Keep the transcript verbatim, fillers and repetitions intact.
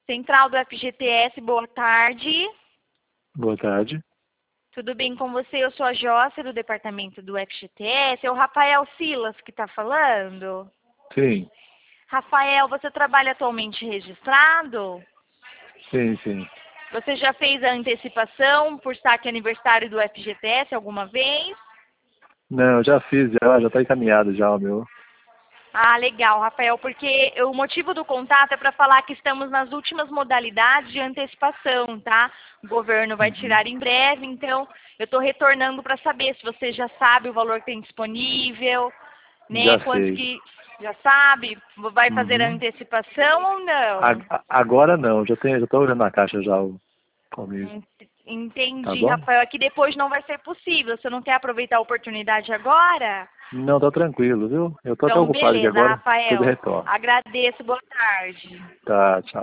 Central do F G T S, boa tarde. Boa tarde. Tudo bem com você? Eu sou a Jossa, do departamento do F G T S. É o Rafael Silas que está falando? Sim. Rafael, você trabalha atualmente registrado? Sim, sim. Você já fez a antecipação por saque aniversário do F G T S alguma vez? Não, eu já fiz, já, já está encaminhado já o meu. Ah, legal, Rafael, porque o motivo do contato é para falar que estamos nas últimas modalidades de antecipação, tá? O governo vai Uhum. tirar em breve, então eu estou retornando para saber se você já sabe o valor que tem disponível, né? Já Quantos sei. que já sabe? Vai fazer a Uhum. antecipação ou não? A- agora não, já tenho, já estou olhando na caixa já o comigo. En- Tá Entendi, bom? Rafael. Aqui depois não vai ser possível. Você não quer aproveitar a oportunidade agora? Não, tá tranquilo, viu? Eu tô até Então, ocupado aqui beleza, agora, depois eu Rafael. retorno. Agradeço. Boa tarde. Tá, tchau.